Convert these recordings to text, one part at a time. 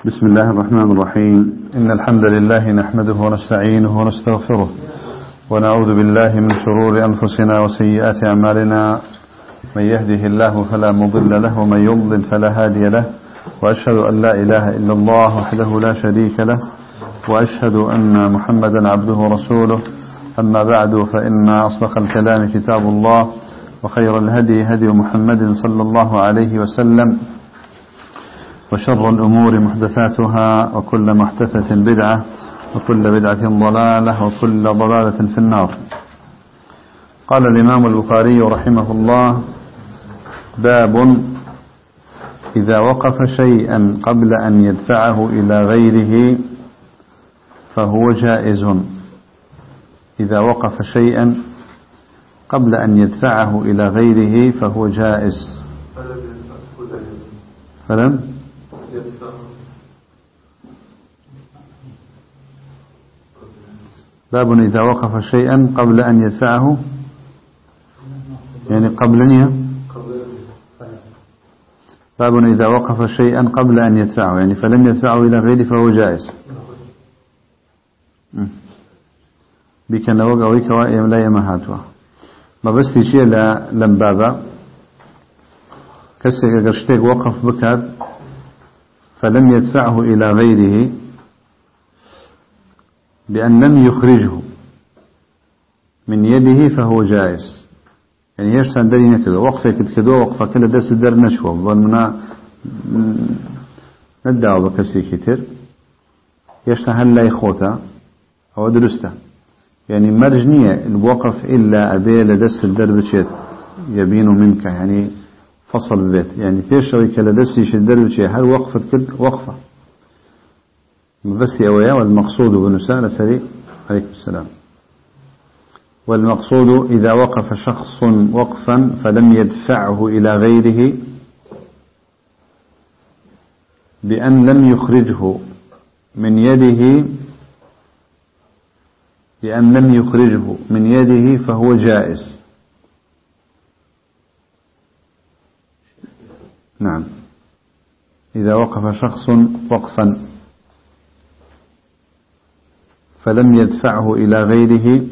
بسم الله الرحمن الرحيم. إن الحمد لله نحمده ونستعينه ونستغفره ونعوذ بالله من شرور أنفسنا وسيئات أعمالنا. من يهده الله فلا مضل له ومن يضلل فلا هادي له، وأشهد أن لا إله إلا الله وحده لا شريك له، وأشهد أن محمدا عبده ورسوله. أما بعد، فإن أصدق الكلام كتاب الله، وخير الهدي هدي محمد صلى الله عليه وسلم، وشر الأمور محدثاتها، وكل محدثة بدعة، وكل بدعة ضلالة، وكل ضلالة في النار. قال الإمام البخاري رحمه الله: باب إذا وقف شيئا قبل أن يدفعه إلى غيره فهو جائز. إذا وقف شيئا قبل أن يدفعه إلى غيره فهو جائز. فلم باب إذا وقف شيئا قبل أن يدفعه، يعني قبل نية. باب إذا وقف شيئا قبل أن يدفعه، يعني فلم يدفعه إلى غيره فهو جائز. بك نوقع ويكوائم لا يمهاتها. ما بس شيء لم بابا كسر قرشتك وقف بكات فلم يدفعه إلى غيره بأن لم يخرجه من يده فهو جائز. يعني يشتن دلينا كذا وقفة كذا وقفة كذا دس الدر نشوة ظننا ندعو بكسي كتير يشتن هل لا يخوته أو درسته، يعني مرجنية الوقف إلا أبي لدس الدر بشيت يبين منك، يعني فصل البيت، يعني تيشوي كلا دس يشدر بشيت هل وقفة كذا وقفة بس أويا. والمقصود بنساء سريع عليكم السلام. والمقصود إذا وقف شخص وقفا فلم يدفعه إلى غيره بأن لم يخرجه من يده، بأن لم يخرجه من يده فهو جائز. نعم، إذا وقف شخص وقفا فلم يدفعه إلى غيره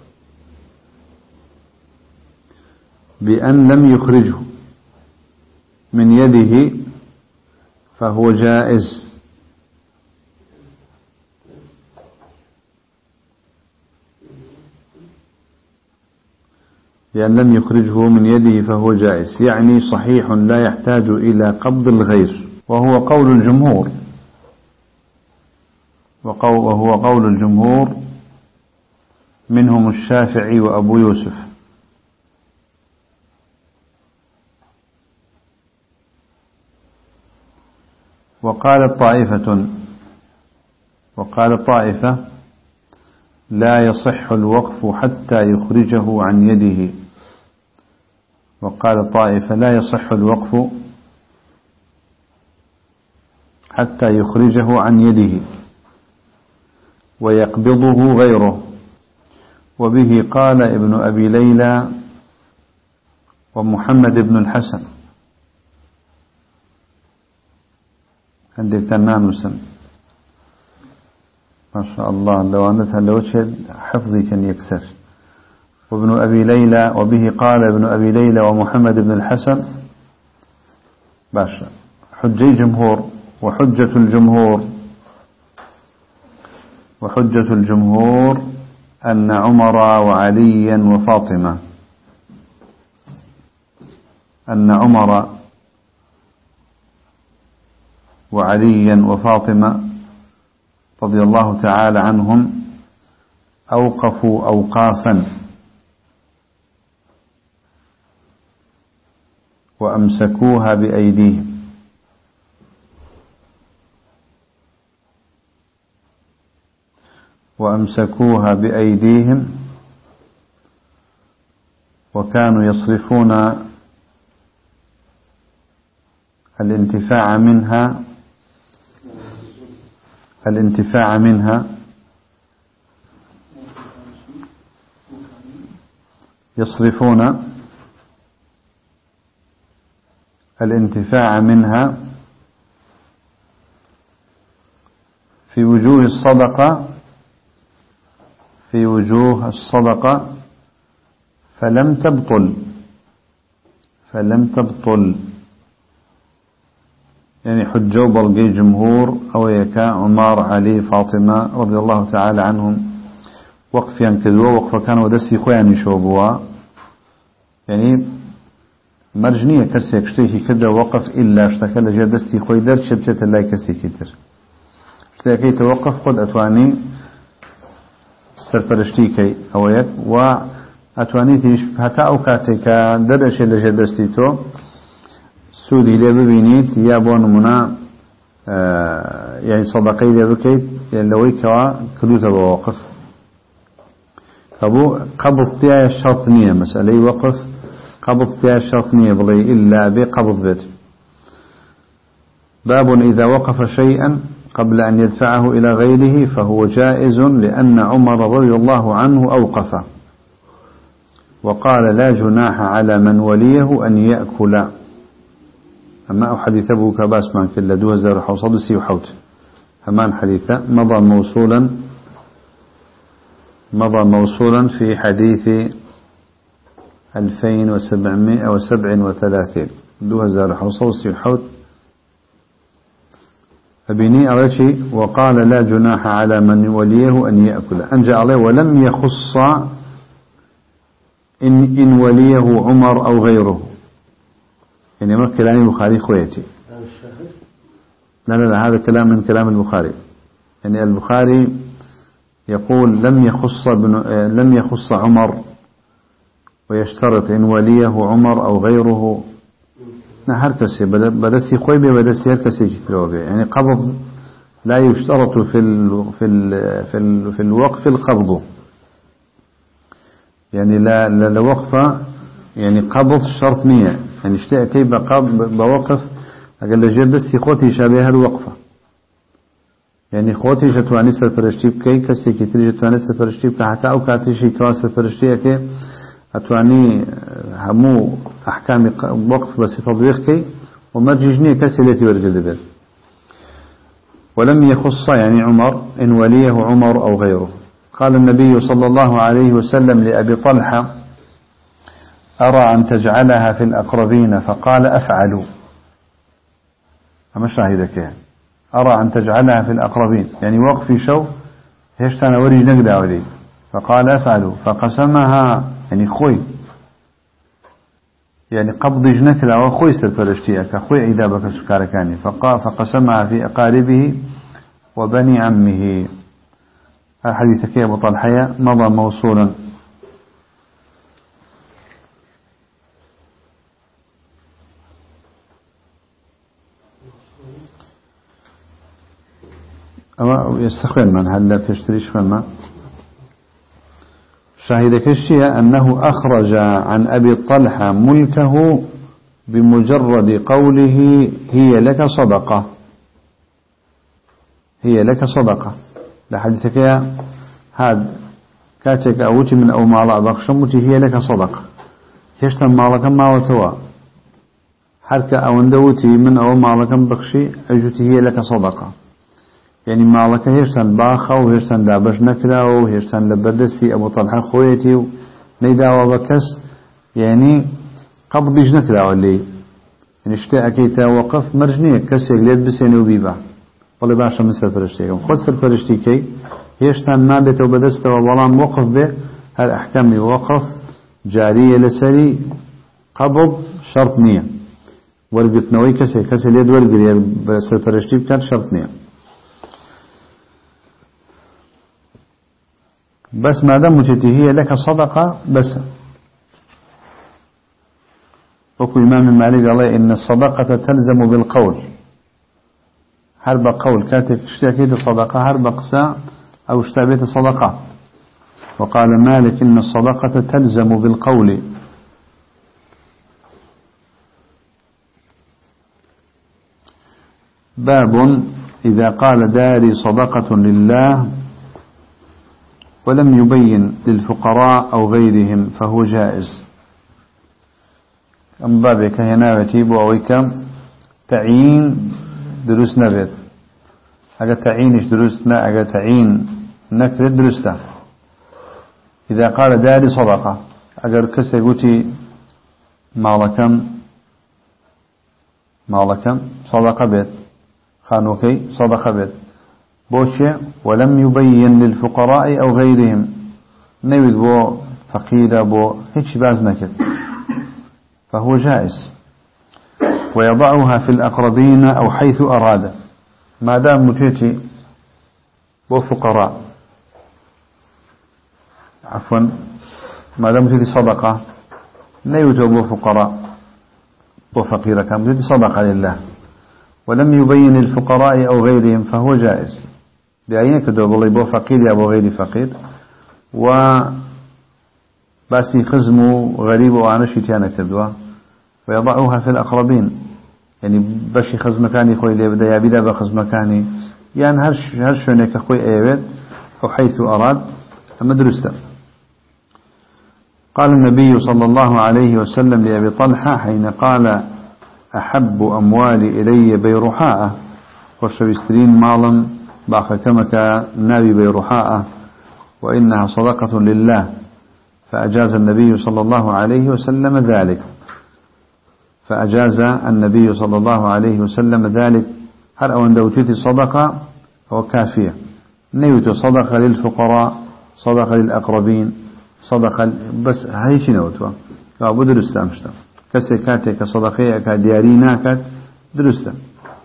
بأن لم يخرجه من يده فهو جائز. بأن لم يخرجه من يده فهو جائز، يعني صحيح لا يحتاج إلى قبض الغير، وهو قول الجمهور، وهو قول الجمهور منهم الشافعي وأبو يوسف. وقال طائفة لا يصح الوقف حتى يخرجه عن يده. وقال طائفة لا يصح الوقف حتى يخرجه عن يده ويقبضه غيره. وبه قال ابن أبي ليلى ومحمد بن الحسن. عندك تنان وسن ما شاء الله، لو أنتها لو تشهد حفظي كان يكسر. وابن أبي ليلى، وبه قال ابن أبي ليلى ومحمد بن الحسن باشا. حجي جمهور وحجة الجمهور أن عمر وعليا وفاطمة، أن عمر وعليا وفاطمة رضي الله تعالى عنهم أوقفوا أوقافا وأمسكوها بأيديهم، وكانوا يصرفون الانتفاع منها في وجوه الصدقة فلم تبطل يعني حجوا بلقي جمهور أو يكا عمر علي فاطمة رضي الله تعالى عنهم وقف ينكذوا وقف كانوا دستي خوان يشوبوا يعني مرجنية كسي كشتيكي كده وقف إلا اشتكى لجي دستي خوي در شبتة الله كسي كتر اشتكي توقف قد أتواني سرپرشتيكي أو يك وأتواني تيش حتى أوكاتك در أشي لجي دستي تو سودي لي ببينيت يا بون منا يعني صدقي لي بكيت يعني لوي كوا كدوتا بوقف قبض تيا الشرطنية مسألة وقف قبض تيا الشرطنية بلي إلا بقبض بيت باب إذا وقف شيئا قبل أن يدفعه إلى غيره فهو جائز لأن عمر رضي الله عنه أوقفه وقال لا جناح على من وليه أن يأكل أما حديث أبو كباس من كلا 2537 همان حديثة مضى موصولا في حديث 2737 2537 فبني أرشي وقال لا جناح على من وليه أن يأكل أنجى عليه ولم يخص إن وليه عمر أو غيره يعني ما كلام البخاري خويتي لا هذا كلام من كلام البخاري يعني البخاري يقول لم يخص عمر ويشترط إن وليه عمر أو غيره هركسي بدسي خوي بدسي هركسي كتلوبي يعني قبض لا يشترط في الوقف القبض يعني لا وقف يعني قبض شرط نية يعني اشتاء كيف بوقف أقل لجير دستي خوتي شابه الوقفة يعني خوتي جتواني سرپرشتي بكي كسي كتري جتواني سرپرشتي بك حتى أو كاتشي كوا سرپرشتي كي أتواني همو أحكام وقف بس تطبيقي ومرججني كسي التي ورجل بير ولم يخص يعني عمر إن وليه عمر أو غيره قال النبي صلى الله عليه وسلم لأبي طلحة أرى أن تجعلها في الأقربين فقال أفعلوا أما شاهدك يعني أرى أن تجعلها في الأقربين يعني وقفي شو هشتنا ورج نقدع ولي فقال أفعلوا فقسمها يعني خوي يعني قبض جنك لا وخوي سرپرشتيك خوي عذابك سكاركاني فقسمها في أقاربه وبني عمه حديثك يا أبو طلحة مضى موصولا أو يستخدم من هلا بيشتريش من ما شاهدك الشيء أنه أخرج عن أبي طلحة ملكه بمجرد قوله هي لك صدقة لحديثك يا هاد كاتك أوتي من أو مالا بخشمتي هي لك صدقة يشتم مالك ما وتوا حركة أو اندوتي من أو مالك بخشي أجوتي هي لك صدقة يعني مالك هيشتن باخا وهيشتن دابش نكرا وهيشتن لبردستي أبو طلحة خويتي نيدا وبكس يعني قبضيش نكرا واللي يعني اشتاء كيتا وقف مرجنية كسيك ليد بسيني وبيبا والله باشا من سرپرشتيكم خد سرپرشتيكي هيشتن ما بيته وبدسته وظلام وقف به هالأحكام وقف جارية لسري قبض شرط نية ورقتنوي كسي ليد ورقري سرپرشتيك كان شرط نية بس ما دام هي لك صدقة بس وكل إمام مالك قال إن الصدقة تلزم بالقول هرب قول كاتب اشتاكيد صدقة هرب قساء أو اشتابيت صدقة وقال مالك إن الصدقة تلزم بالقول باب إذا قال داري صدقة لله ولم يبين للفقراء أو غيرهم فهو جائز أم بابك هنا وتيب وويكم تعيين دروس نبت أجا تعينش درست لا أجا تعين نكر درسته. إذا قال داري صدقة أجر كسي قوتي مالكم صدقة بيت خانوكي صدقة بيت بوشي ولم يبين للفقراء أو غيرهم نيود بو فقير بو هيك باز نكد فهو جائز. ويضعها في الأقربين أو حيث أراد ما دام متيتي بو فقراء عفوا ما دام متيتي صدقة نيود بو فقراء بو فقير كان متيتي صدقة لله ولم يبين للفقراء أو غيرهم فهو جائز. دعينك دوبلي بو فقير يا بو غير فقير و باسي خزمه غريب وعنشي تيانا كدوا ويضعوها في الأقربين يعني بشي خزم مكاني خوي لي بدا يبدا بخزم مكاني يعني هرش هناك خوي ايوت أو حيث أراد أما درسته. قال النبي صلى الله عليه وسلم لأبي طلحة حين قال أحب أموالي إلي بيرحاء خش بسترين مالا باخ كمك نابي بيرحاء وإنها صدقة لله فأجاز النبي صلى الله عليه وسلم ذلك هل أو أن دوتيتي صدقة أو كافية نيوتي صدقة للفقراء صدقة للأقربين صدقة بس هايش نوتوا لابد درستا مشتا كسكاتي كصدقية كديارينا كات درستا.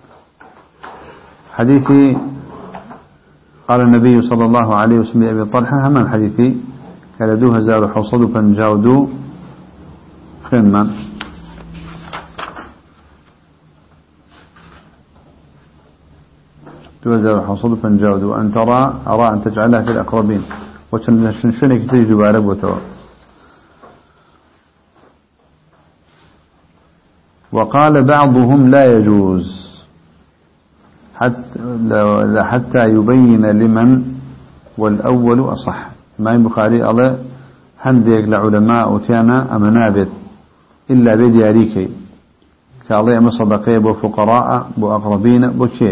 حديثي قال النبي صلى الله عليه وسلم لأبي طلحة همان حديثي كالدوها زار حوصدوا فنجاودوا خنما دوزار حوصدوا فنجاودوا أن أرى أن تجعلها في الأقربين وشنشنك تجد بارب وتوا. وقال بعضهم لا يجوز حتى يبين لمن والأول أصح. ما البخاري الله هنديك لعلماء وتيانا أمنابت إلا بدياريكي كالله أما صدقية بو فقراء بو أقربين بو شيء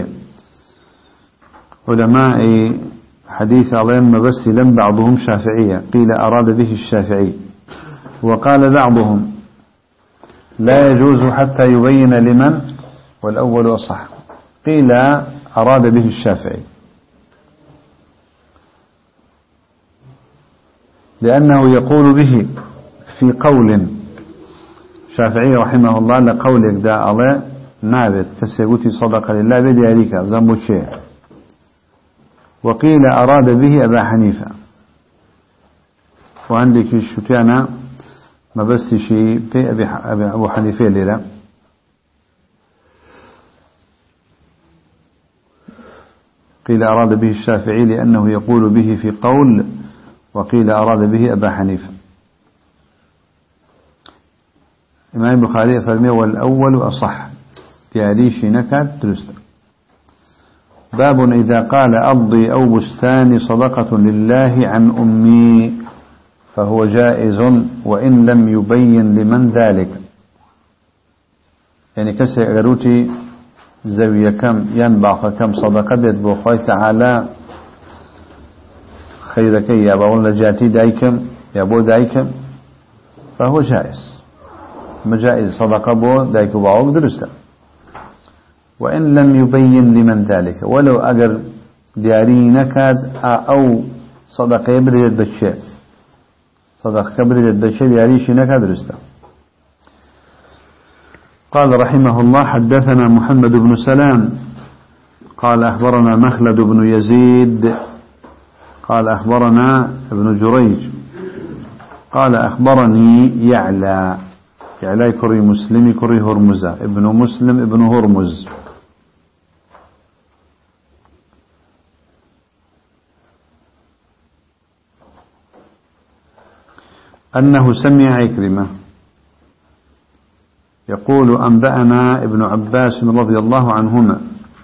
علماء حديث الله مبسي لم بعضهم شافعية قيل أراد به الشافعي. وقال بعضهم لا يجوز حتى يبين لمن والأول أصح قيل أراد به الشافعي لأنه يقول به في قول شافعي رحمه الله لقولك دا الله نابت تسيقوتي صدق لله بدياريك زنبو الشيء. وقيل أراد به أبا حنيفة وعندك الشتانا ما بس شيء في أبو حنيفة ليلة قيل أراد به الشافعي لأنه يقول به في قول وقيل أراد به أبا حنيفة. إمام البخاري فرمي والأول أصح تياليش نكات درست. باب إذا قال أرضي أو بستاني صدقة لله عن أمي فهو جائز وإن لم يبين لمن ذلك. يعني كسي أغروتي زاوية كم ينبع كم صدقة بيت بوخوي تعالى خيرك يا بقول لجاتي دايكم يا بو دايكم فهو جائز مجائز صدقة بو دايك وباوك درسته. وإن لم يبين لمن ذلك ولو أجر دياري نكاد أو صدقة يبردت بالشيء صدقة يبردت بالشيء دياريش نكاد درسته. قال رحمه الله حدثنا محمد بن سلام قال أخبرنا مخلد بن يزيد قال أخبرنا ابن جريج قال أخبرني يعلى كري مسلم كري هرمزة ابن مسلم ابن هرمز أنه سمع عكرمة يقول أنبأنا ابن عباس رضي الله عنهما.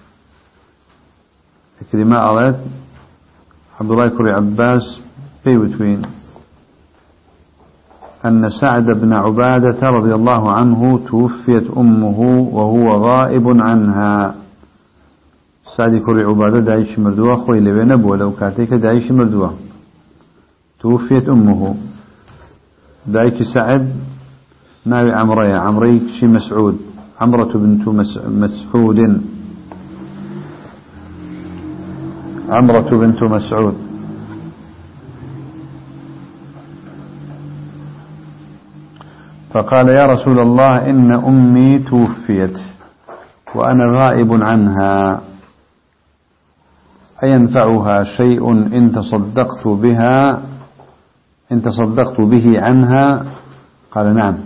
عكرمة قالت عبد الله كري عباس بيوتوين أن سعد بن عبادة رضي الله عنه توفيت أمه وهو غائب عنها. سعد كري عبادة دايش مردوه خوي لبي نبوه لو كاتيك دايش مردوه توفيت أمه دايك سعد ناوي عمري شي مسعود عمرة بنت مسعود عمرة بنت مسعود فقال يا رسول الله إن أمي توفيت وأنا غائب عنها أينفعها شيء إن تصدقت به عنها؟ قال نعم.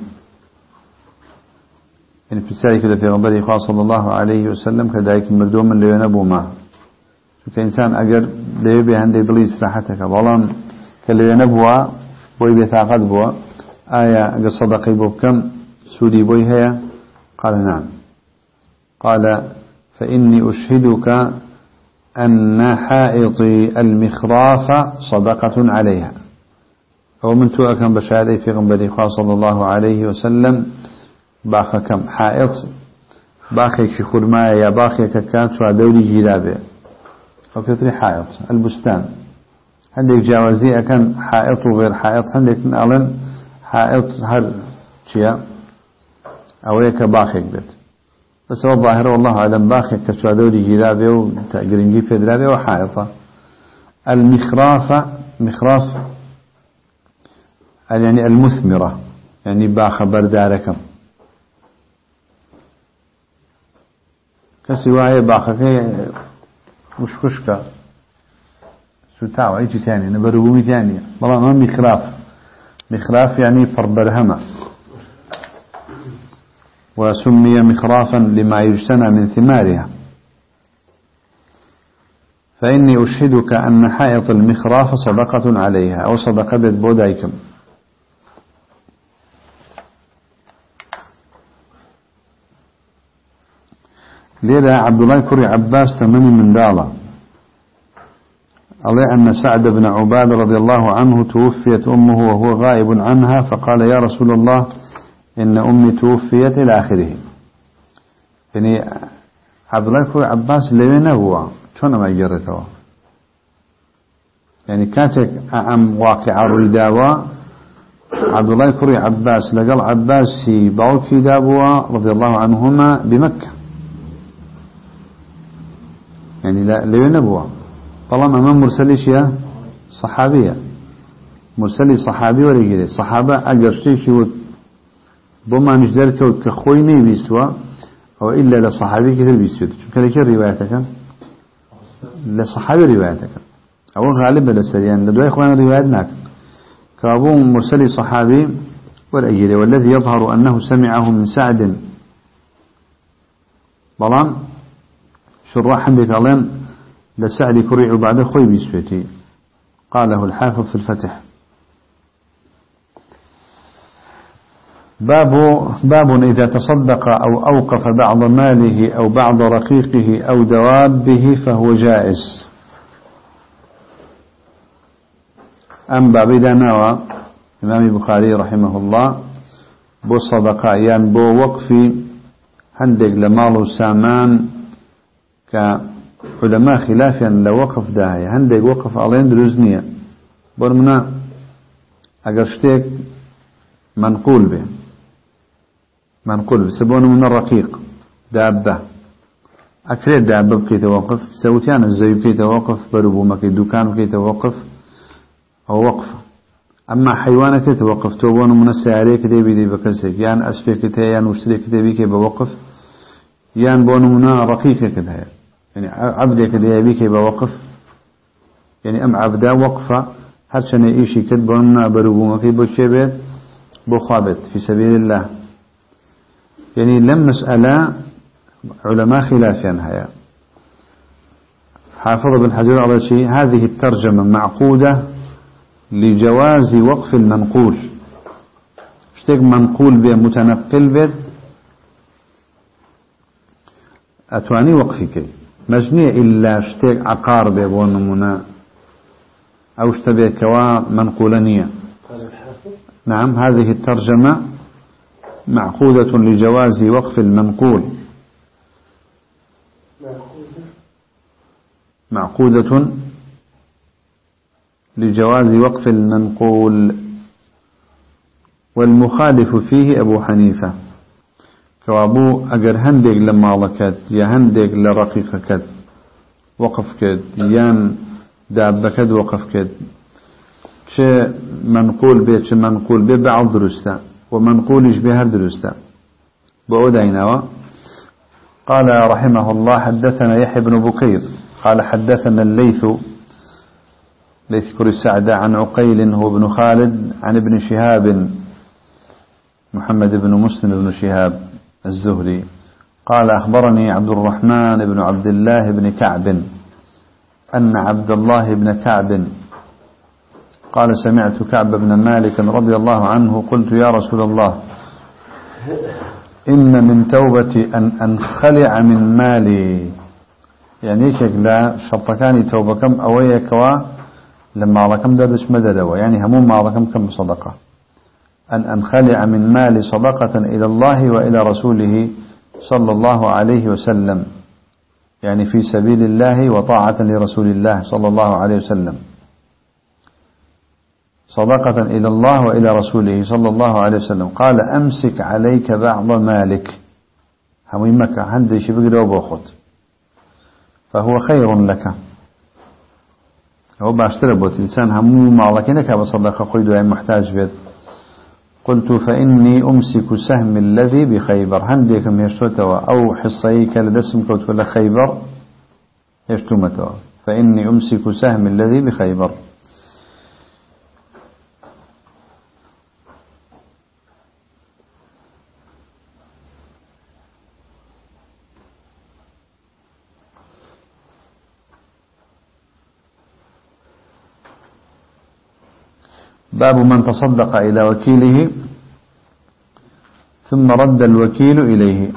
يعني في السالك كده في غنبري خواه صلى الله عليه وسلم كذلك مردوما لينبو معه كإنسان أجر ليبي عندي دلي استراحتك والله كلينبوا ويبيتاقد بوا آية صدقي بكم سودي بويها؟ قال نعم. قال فإني أشهدك أن حائطي المخراف صدقة عليها. ومن تؤكم بشهادة في غنبري خواه صلى الله عليه وسلم باخ كم حائط باخك في خرماية يا باخك كانت دولي جلابه أو كتري حائط البستان عندك جوازية كان حائط وغير حائط عندك نقلن حائط هر شيء أو هيك باخك بيت بس هو الظاهر والله أعلم باخك كتري دولي جلابه وتأجرنجي في درابه وحائطة. مخراف يعني المثمرة يعني باخ برداركم كسواية باخك مش خشكة ستاوى ايجي تاني نبرقومي تاني والله ما مخراف يعني فربرهمة وسمي مخرافا لما يجتنى من ثمارها. فإني أشهدك أن حائط المخراف صدقة عليها أو صدقة بودايكم. لذا عبد الله كري عباس تمني من دالة عليه أن سعد بن عباد رضي الله عنه توفيت أمه وهو غائب عنها فقال يا رسول الله إن أمي توفيت إلى آخره. يعني عبد الله كري عباس لوين هو شون ما يجرته يعني كانت أم واقع الرداوة عبد الله كري عباس لقال عباسي باوكي دابوا رضي الله عنهما بمكة يعني لا نبوة طالما أمام مرسليش يا صحابية مرسلي صحابي ولا يجري صحابة أجرشتيش بما نجدرك كخويني بيسوا أو إلا لصحابي كثير بيسوا كذلك روايتك لصحابي روايتك أو غالبا للسريان لدوا إخوان روايتناك كابو مرسلي صحابي ولا يجري والذي يظهر أنه سمعه من سعد بلان شراح عندك علين لسعد كريع بعد خوي بيسويتي قاله الحافظ في الفتح. باب إذا تصدق أو أوقف بعض ماله أو بعض رقيقه أو دوابه فهو جائز. أم بابدا نوى إمام البخاري رحمه الله بو صدقاء يعني بو وقفي هندق لمال سامان كعلماء خلافا لو وقف داهية هندق وقف علين دروزنية برمنا أقرشتك منقول به سبون من الرقيق دابة أكثر دابة بكي توقف سوتيان الزيو كي توقف بربو مكي دوكان كي توقف أو وقف. أما حيوانك توقف توبون من السعرية كتابي دي بكسك يعني أسفل كتابي يعني وشتري كتابي كي بوقف يعني بون من رقيق كده يعني عبد كتابي كي بوقف يعني أم عبدا وقفة هرشان إيشي كتبون بربو مكي بوشيبت بخابت في سبيل الله يعني لم مسألة علماء خلافين هيا. حافظ بن حجر على شيء هذه الترجمة معقودة لجواز وقف المنقول اشتاق منقول به متنقل به أتواني وقفك مجنية إلا اشتاق عقار به ونمنا أو اشتبه كوا منقولانية. نعم هذه الترجمة معقودة لجواز وقف المنقول معقودة لجواز وقف المنقول، والمخالف فيه أبو حنيفة كوابو أجر هندق لما لكت يا هندق لرقيق كد وقف كد يان داب كد وقف كد ش منقول به ش منقول به بعض درسته ومنقولش به هر درسته بعودينا. قال رحمه الله حدثنا يحيى بن بكير قال حدثنا الليث كر السعداء عن عقيل هو بن خالد عن ابن شهاب محمد بن مسلم بن شهاب الزهري قال أخبرني عبد الرحمن بن عبد الله بن كعب أن عبد الله بن كعب قال سمعت كعب بن مالك رضي الله عنه قلت يا رسول الله إن من توبتي أن أنخلع من مالي، يعني لا شرطكاني توبة كم أويكوا لما ركم دبش مددوا، يعني هموم ما ركم كم صدقة، أن أنخلع من مالي صدقة إلى الله وإلى رسوله صلى الله عليه وسلم، يعني في سبيل الله وطاعة لرسول الله صلى الله عليه وسلم، صدقة إلى الله وإلى رسوله صلى الله عليه وسلم. قال أمسك عليك بعض مالك، هميمك عندي شبك وبوخط فهو خير لك، هو باشترى بوت إنسان همو معلكينك بصدقة قيد وعين محتاج بيت. قلت فإني أمسك سهم الذي بخيبر، هنديكم يشتوتوا أو حصيك لدسم كوت ولا خيبر يشتومتوا، فإني أمسك سهم الذي بخيبر. باب من تصدق إلى وكيله ثم رد الوكيل إليه.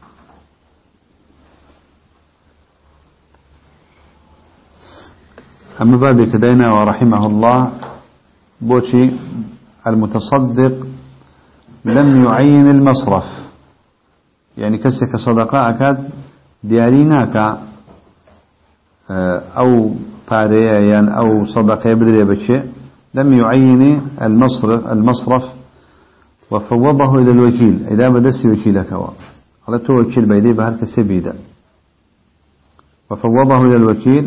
أما باب كدينا ورحمه الله بوشي المتصدق لم يعين المصرف، يعني كسك صدقاء أكاد دياريناك أو باريان أو صدقاء بدري بشيء، لم يعين المصرف وفوضه إلى الوكيل. إذا بدست وكيلك على توكيل بيدي بهرك سبيدا وفوضه إلى الوكيل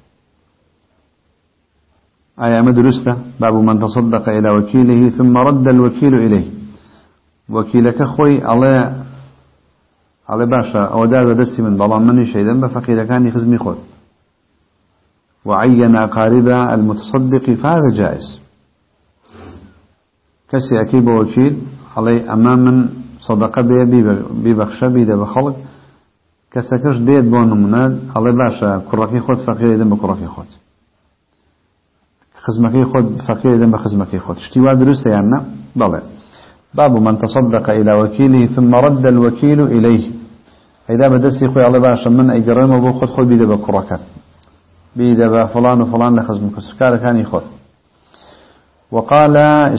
آية مدرسة. باب من تصدق إلى وكيله ثم رد الوكيل إليه، وكيلك خوي على باشا أو دار دستي من بلان مني شيئا بفقير كان يخزمي خود وعين أقارب المتصدق فهذا جائز. كسي أكيب وكيل علي أمام صدقة ببخشة بيدا بخلق كسكش ديت بون مناد علي باشا كركي خود فقير يدن بكركي خود، خزمكي خود فقير يدن بخزمكي خود، اشتواء درسته يعني بلى. باب من تصدق إلى وكيله ثم رد الوكيل إليه، إذا بدستي خوي علي باشا من أجرم وبو خود بيدا بكركات بيدا فلان وفلان لخزمك السكارة كان يخذ. وقال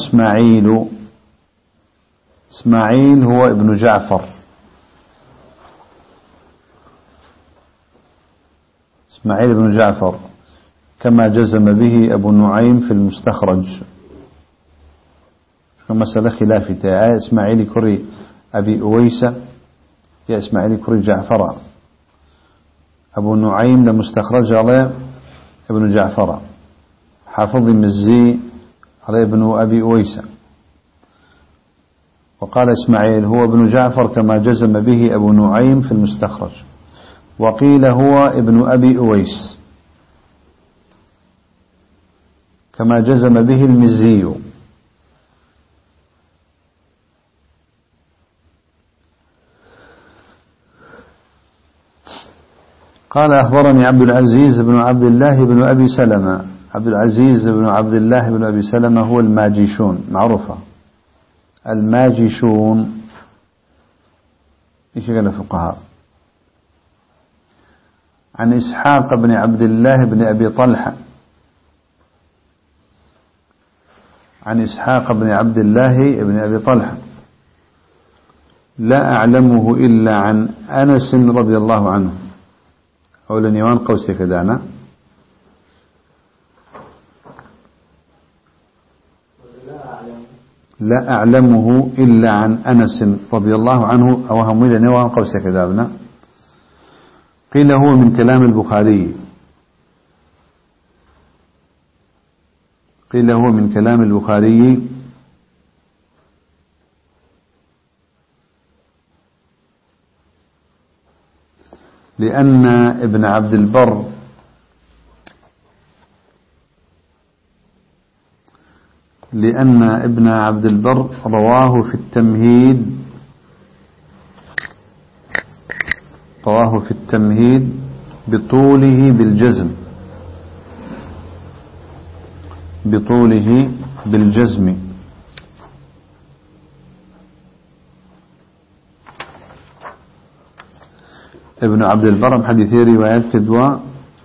إسماعيل هو ابن جعفر، إسماعيل بن جعفر كما جزم به أبو نعيم في المستخرج، مسألة خلافية إسماعيل كري أبي أويسة يا إسماعيل كري جعفر. أبو نعيم لمستخرج على ابن جعفر، حافظ المزي على ابن أبي أويسة. وقال إسماعيل هو ابن جعفر كما جزم به أبو نعيم في المستخرج، وقيل هو ابن أبي أويس كما جزم به المزي. قال أخبرني عبد العزيز بن عبد الله بن أبي سلمة. عبد العزيز بن عبد الله بن أبي سلمة هو الماجشون، معروفة الماجشون إيش قال الفقهاء. عن إسحاق بن عبد الله بن أبي طلحة، عن إسحاق بن عبد الله بن أبي طلحة لا أعلمه إلا عن أنس رضي الله عنه، أو لنيوان قوسي كدانا لا أعلمه إلا عن أنس رضي الله عنه أو هم إلى نوع قوس كذابنا. قيل هو من كلام البخاري، قيل هو من كلام البخاري لأن ابن عبد البر رواه في التمهيد بطوله بالجزم. ابن عبد البر حديثي روايات كدوا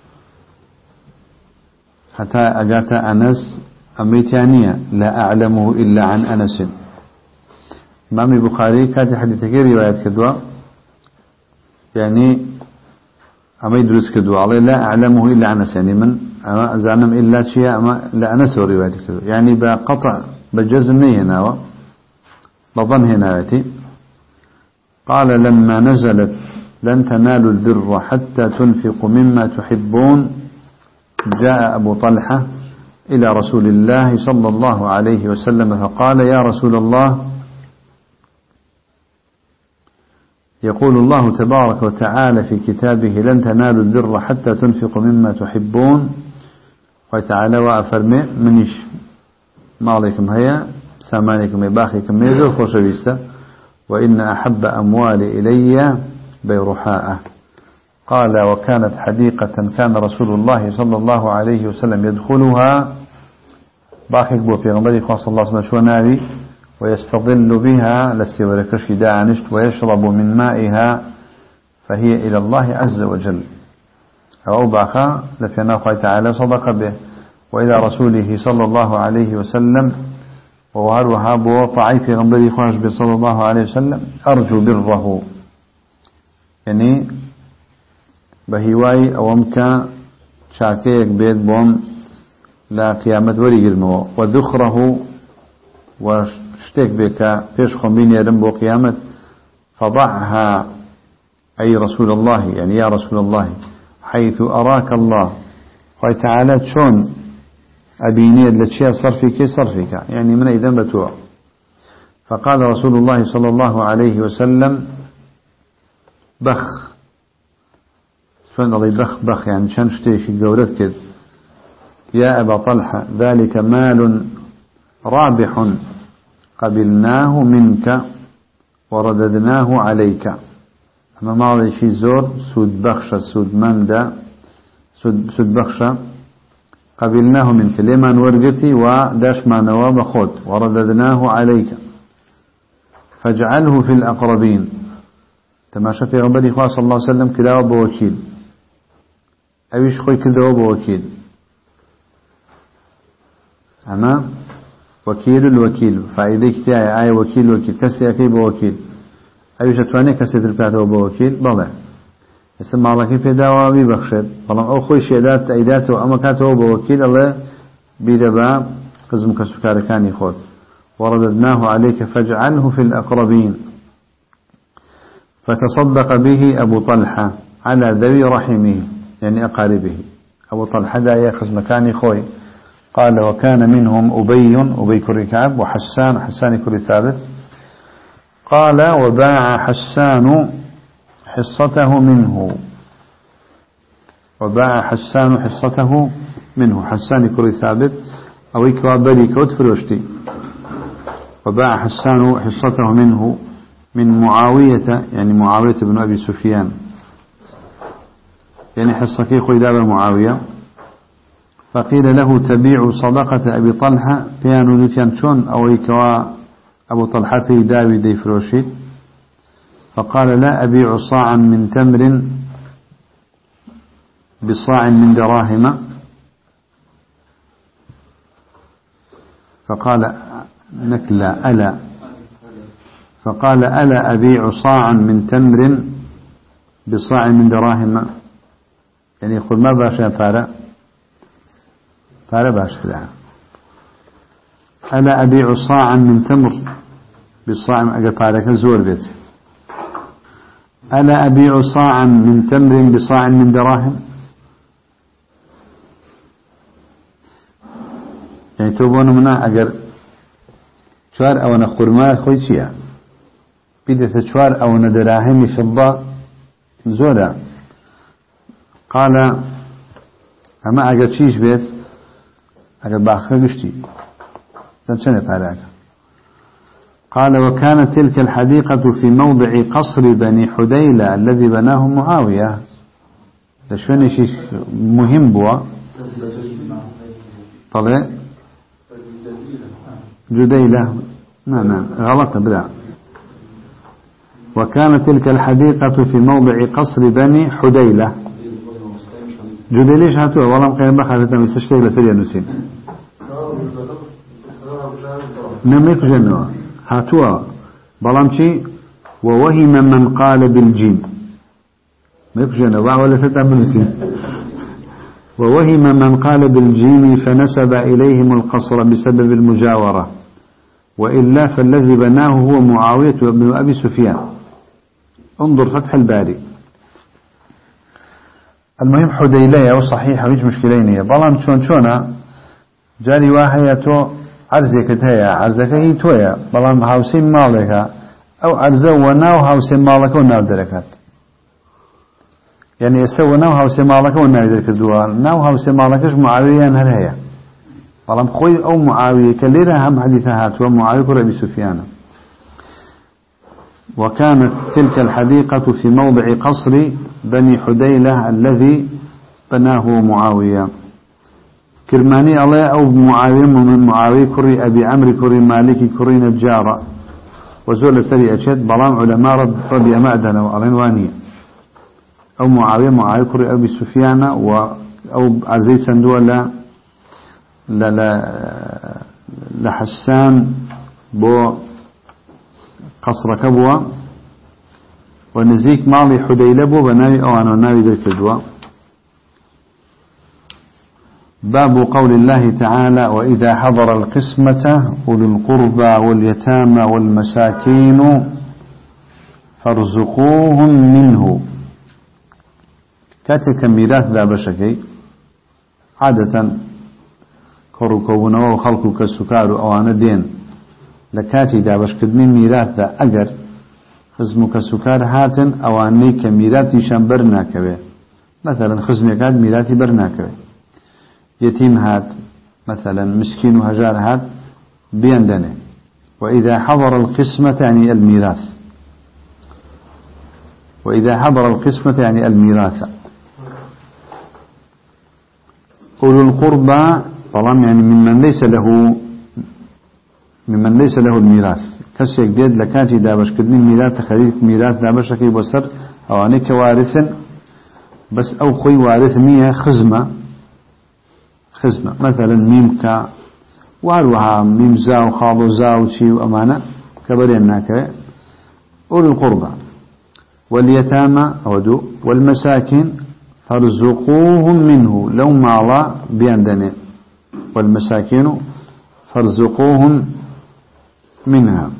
حتى أجات أنس أميتانية لا أعلمه إلا عن أنس. إمام البخاري كانت حديثك روايات كدوا يعني أما يدرس كدوا عليه لا أعلمه إلا عن أنس، يعني من أما أزعلم إلا شيء أما لا أنس روايات كدوا، يعني بقطع بجزم هنا بظن هنا يأتي. قال لما نزلت لن تنالوا البر حتى تنفقوا مما تحبون جاء أبو طلحة إلى رسول الله صلى الله عليه وسلم فقال يا رسول الله يقول الله تبارك وتعالى في كتابه لن تنالوا البر حتى تنفقوا مما تحبون، وتعالى وأفرمي منيش ما عليكم هيا سامانكم يباخيكم يزور خوشويستا وإن أحب أموالي إلي بيرحاء. قال وكانت حديقة كان رسول الله صلى الله عليه وسلم يدخلها باخيك بو في غنبري صلى الله عليه وسلم ويستظل بها لسيوركش داعنشت ويشرب من مائها فهي إلى الله عز وجل. أو باخا لفينا الله تعالى صدق به وإلى رسوله صلى الله عليه وسلم وهروها بو طعي في غنبري صلى الله عليه وسلم أرجو بره، يعني بهواي أومك شاكيك بيت بوم لا قيامة وريقلمو وذخره واشتك بك فيش خمين يرم بو قيامة فضعها أي رسول الله يعني يا رسول الله حيث أراك الله وتعالى شون أبيني لتشيء صرفك يعني من إذن بتوع. فقال رسول الله صلى الله عليه وسلم بخ شون الله بخ يعني شان شتيش قولت كده يا أبا طلحة ذلك مال رابح قبلناه منك ورددناه عليك. أما ما شيء زور سود بخشة سود مندى سود بخشة قبلناه منك لمن ورقتي وداش ما نواب خود ورددناه عليك فاجعله في الأقربين. تماشى في غنبري صلى الله عليه وسلم كلاوة بوكيل أويش خوي كلاوة بوكيل أما وكيل فإذا كتاعي آية وكيل كسي أكيب وكيل أويش أتواني كسي تلقاته بوكيل بلع يسمى الله كيف يداوى ببخشد والله أو خوي شيدات أيداته أما كاته بوكيل الله بيدبا قزم كسكار كان يخوض ورددناه عليك فاجعله في الأقربين. فتصدق به أبو طلحة على ذوي رحمه يعني أقاربه. أبو طلحة دا يأخذ مكاني خوي. قال وكان منهم أبي كري كعب وحسان كري ثابت. قال وباع حسان حصته منه حسان كري ثابت أو يكوابلي كوت فروشتي. وباع حسان حصته منه من معاوية يعني معاوية بن أبي سفيان يعني حصكي خيداب معاوية. فقيل له تبيع صدقة أبي طلحة كانوا نتيانشون أو يكوا أبو طلحة في داوي دي فروشيد. فقال لا أبيع صاعا من تمر بصاع من دراهم. فقال نكلا ألا فقال ألا أبيع صاعا من تمر بصاع من دراهم يعني يقول ما باشا فارا باش لها ألا أبيع صاعا من تمر بالصاع أقطارك الزور بيت ألا أبيع صاعا من تمر بصاع من دراهم يعني توبون منا أجر شوار أو نخرما خويتيا بدأت شوار أو ندراهم فضة زولا قال أما أجر شيش بيت أجر باخر قشتي تنشنت عليك قال وكانت تلك الحديقة في موضع قصر بني حديلة الذي بناه معاوية لشون شيء مهم بوا طلع جديلة نعم غلط بلا وكانت تلك الحديقة في موضع قصر بني حديلة جديليش هاتوا والله مقيم بخافتنا مستشتغل لسريع نسين نميك جنوة هاتوا بلامشي ووهم من قال بالجيم ميك جنوة ولا ستعمل نسين ووهم من قال بالجيم فنسب إليهم القصر بسبب المجاورة وإلا فالذي بناه هو معاوية بن أبي سفيان انظر فتح الباري المهم حديلية وصحيحة مش مشكلين بلام شونا جاري واحية عرزك هيا عرزك هي تويا بلام هاوسين مالك أو عرزه وناو هاوسين مالك وناو دركات يعني يستوى ناو هاوسين مالك وناو دركات دوان ناو هاوسين مالكش معاوية نهر هيا بلام خوي أو معاوية كليرها هم حديثات ومعاوية ربي سفيان وكانت تلك الحديقة في موضع قصر بني حديلة الذي بناه معاوية كرماني الله أو معاوية من معاوية كري أبي عمرو كري مالكي كري نجارة وزول سري أشد بلام علماء ربي أمعدنا وألنوانية أو معاوية كري أبي سفيان أو عزيز سندوة لحسان بو قصر كبوة ونزيك مالي حديلة بو بناوي أو أنا ناوي ذلك الدواء باب قول الله تعالى وإذا حضر القسمة أولي القربى واليتامى والمساكين فارزقوهم منه كاتك ميراث ذا بشكي عادة كركوبنا وخلقك السكار أو أنا دين لكاتي دا بشكدني ميراث ذا أجر خزمك سكار هاتن أو أنيك ميراثي شنبرنا كبه مثلا خزمك هات ميراثي برنا كبه يتيم هات مثلا مسكين وهجار هات بيندنه وإذا حضر القسمة يعني الميراث وإذا حضر القسمة يعني الميراث أولو القربى طالما يعني ممن ليس له الميراث كسيك ديد لكاتي دابش كدني ميراث خريج ميراث دابش كي بسر أو أنيك وارثا بس أو خوي وارث نية خزمة مثلا ميمكا واروها ميم زاو خاضو زاو شي وأمانة كبريناك أولي القربى واليتامى أودو والمساكين فارزقوهم منه لو مالا بيندنه والمساكين فارزقوهم منها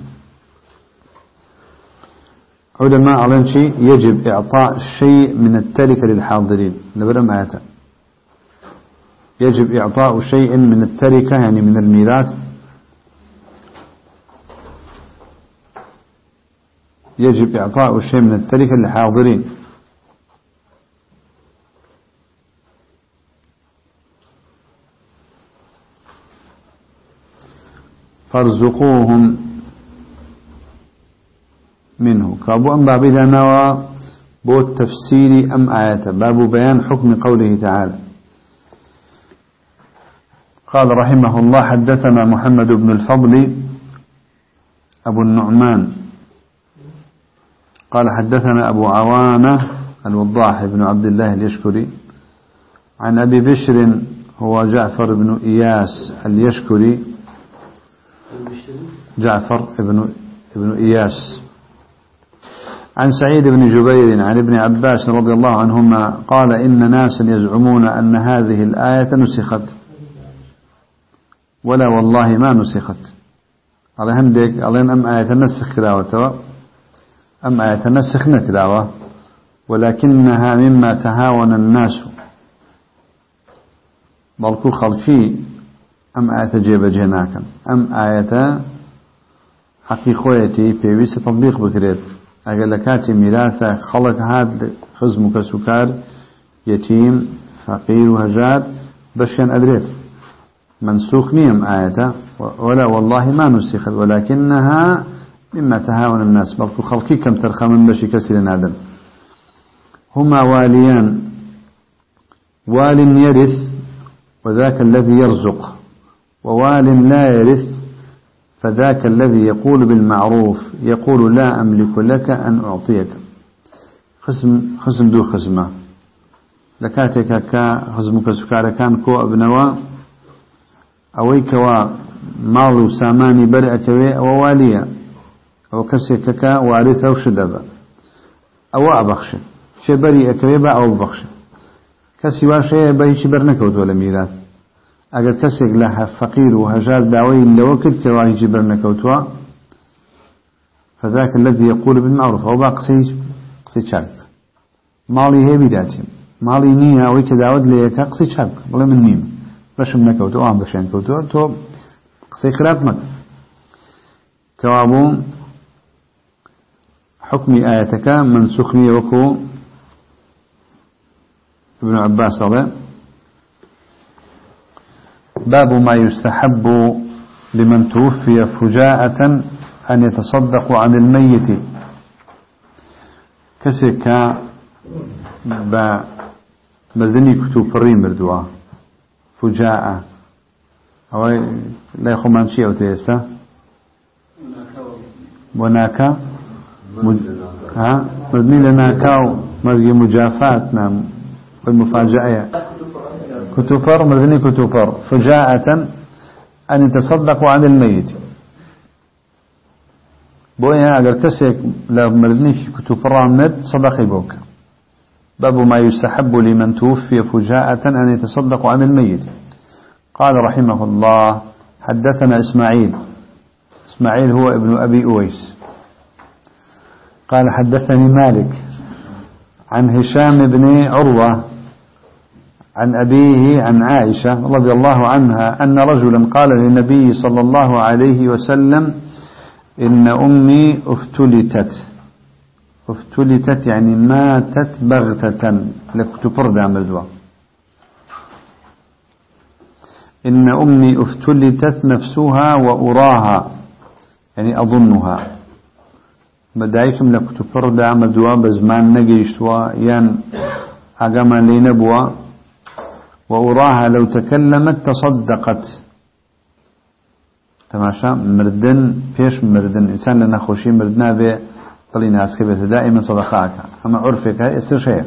علماء على شيء يجب إعطاء شيء من التركة للحاضرين لبرم آياتا يجب إعطاء شيء من التركة يعني من الميراث يجب إعطاء شيء من التركة للحاضرين فارزقوهم منه كابو أم باب إذا نوى بو التفسير أم آية باب بيان حكم قوله تعالى قال رحمه الله حدثنا محمد بن الفضل أبو النعمان قال حدثنا أبو عوانة الوضاح بن عبد الله اليشكري عن أبي بشر هو جعفر بن إياس اليشكري جعفر ابن إياس عن سعيد بن جبير عن ابن عباس رضي الله عنهما قال إن ناسا يزعمون أن هذه الآية نسخت ولا والله ما نسخت على هندك علينا أم آية النسخ كراوة أم آية النسخ نكراوة ولكنها مما تهاون الناس بلكو خلقي أم آية جيب جهناكا أم آية حقيقيتي في ويس تطبيق بكريت أقل لكاتي ميراثة خلق هاد خزمك سكار يتيم فقير وهجاد بشين أدريت منسوخ نيم آية ولا والله ما نسخت ولكنها مما تهاون الناس بلكو خلقي كم ترخى من بشي كسر نادم هما واليان وال يرث وذاك الذي يرزق ووال لا يرث فذاك الذي يقول بالمعروف يقول لا أملك لك أن أعطيك خصم دو خصمه لكاتك كا خصمك سكار كان كو أبنوا أويك ومال ساماني برئك وواليا أو كسيك كا وارث أو شدبا أو أبخش شي بريئك أو بخش كسي واشي بيش برنكوت ولا ميراث اگر کسیک له فقير وهجار داوي لوكل كواهي جبرنا كوتوا فذاك الذي يقول بالمعروف او قصي شاب مالي هي بداتي مالي نيه ويك داود ليك قصي شاب بلا من نيم باش من كوتوا ام بشان كوتوا تو قصي خلاف مك كوابو حكم آياتك منسوخني وكو ابن عباس الله باب ما يستحب لمن توفي فجاءة أن يتصدق عن الميت كسك بمزني كتب فريم بردوا فجاءة أو لا يخمان شيء أو تيستا وناكا مزني لناكاو مزني مجافات نعم والمفاجأة كتفر مذني كتفر فجاءة أن يتصدقوا عن الميت بويا أجر كسيك لمذني كتفر عمد صدقي بوك باب ما يستحب لمن توفي فجاءة أن يتصدقوا عن الميت قال رحمه الله حدثنا إسماعيل هو ابن أبي أويس قال حدثني مالك عن هشام بن عروة عن أبيه عن عائشة رضي الله عنها أن رجلا قال للنبي صلى الله عليه وسلم إن أمي افتلتت يعني ماتت بغتة لكتفر دام الدواء إن أمي افتلتت نفسها وأراها يعني أظنها بدايكم لكتفر دام الدواء بزمان نجيشتوا ين أقام لينبوا وأراها لو تكلمت تصدقت تماشى مردن فيش مردن إنسان لنا خوشي مردنا به طلي ناس كبت دائما صدقاك أما عرفك هاي استرشيء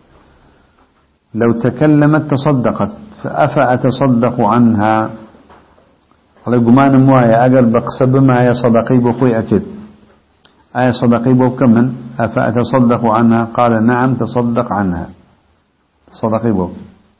لو تكلمت تصدقت فأفأتصدق عنها قال قمان موايا أقل بقصب ما هي صدقي بقوي أكد آية صدقي بكمن أفأتصدق عنها قال نعم تصدق عنها صدقي بك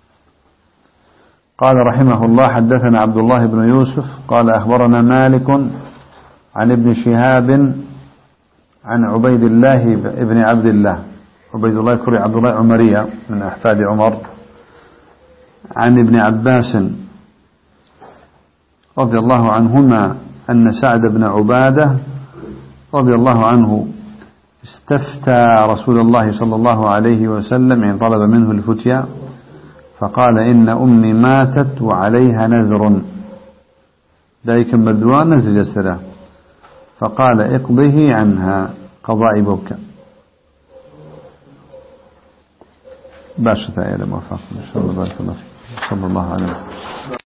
قال رحمه الله حدثنا عبد الله بن يوسف قال أخبرنا مالك عن ابن شهاب عن عبيد الله ابن عبد الله عبيد الله كري عبد الله عمرية من أحفاد عمر عن ابن عباس رضي الله عنهما أن سعد بن عبادة رضي الله عنه استفتى رسول الله صلى الله عليه وسلم يعني طلب منه الفتيا فقال إن أمي ماتت وعليها نذر ذلك بدوا نزل السلام فقال اقضه عنها قضاء بك باشا يا موفق إن شاء الله بارك الله فيك صلى الله عليه وسلم.